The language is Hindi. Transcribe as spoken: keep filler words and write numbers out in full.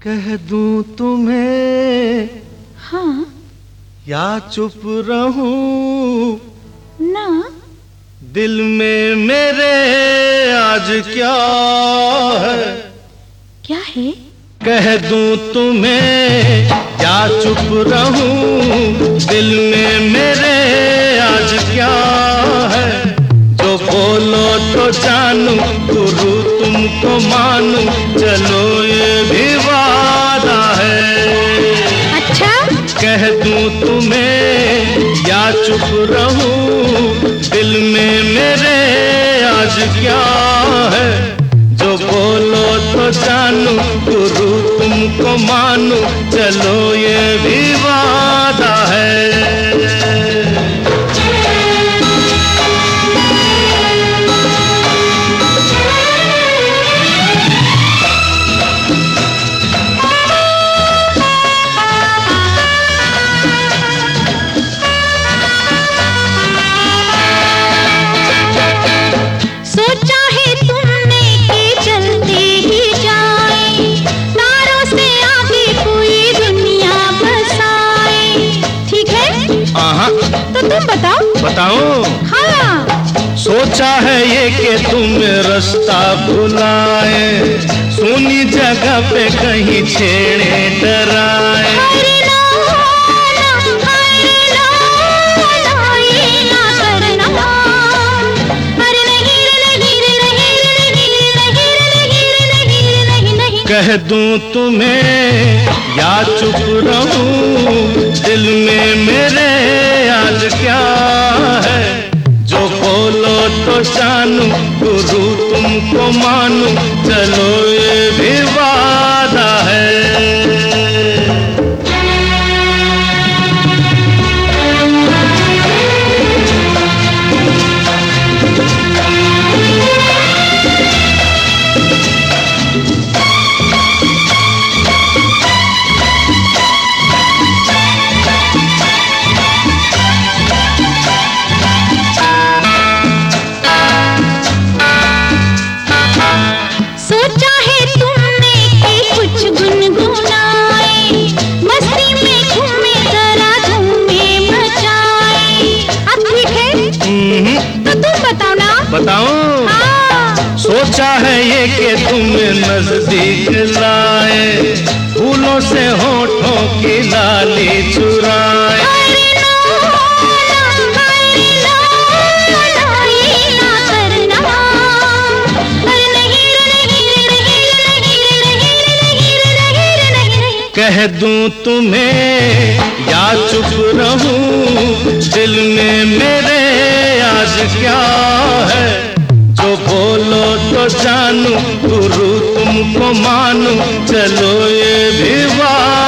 कह दूं तुम्हें हाँ या चुप रहूं ना, दिल में मेरे आज क्या है? क्या है? कह दूं तुम्हें या चुप रहूं, दिल में मेरे आज क्या है? जो बोलो तो जानूं, गुरु तुमको मानूं, चलो ये भी वादा है। अच्छा? कह दूं तुम्हें या चुप रहूं, दिल में मेरे आज क्या है? जो बोलो तो जानूं, गुरु तुमको मानूं, चलो ये भी वादा है। तो तुम बताओ। बताऊं? हाँ। सोचा है ये कि तुम रास्ता भुलाए, सुनी जगह पे कहीं छेड़े डराए। कह दूं तुम्हें या चुप रहूं, दिल में मेरे आज क्या है? जो बोलो तो जानूं, गुरु तुमको मानूं, चलो ये भी वादा है। बताऊं? हाँ। सोचा है ये कि तुम्हें नजदीक लाए, फूलों से होठों की लाली चुराए। कह दूं तुम्हें या चुप रहूं, दिल में मेरे आज क्या है? जो बोलो तो जानूं, गुरु तुमको मानूं, चलो ये भी वादा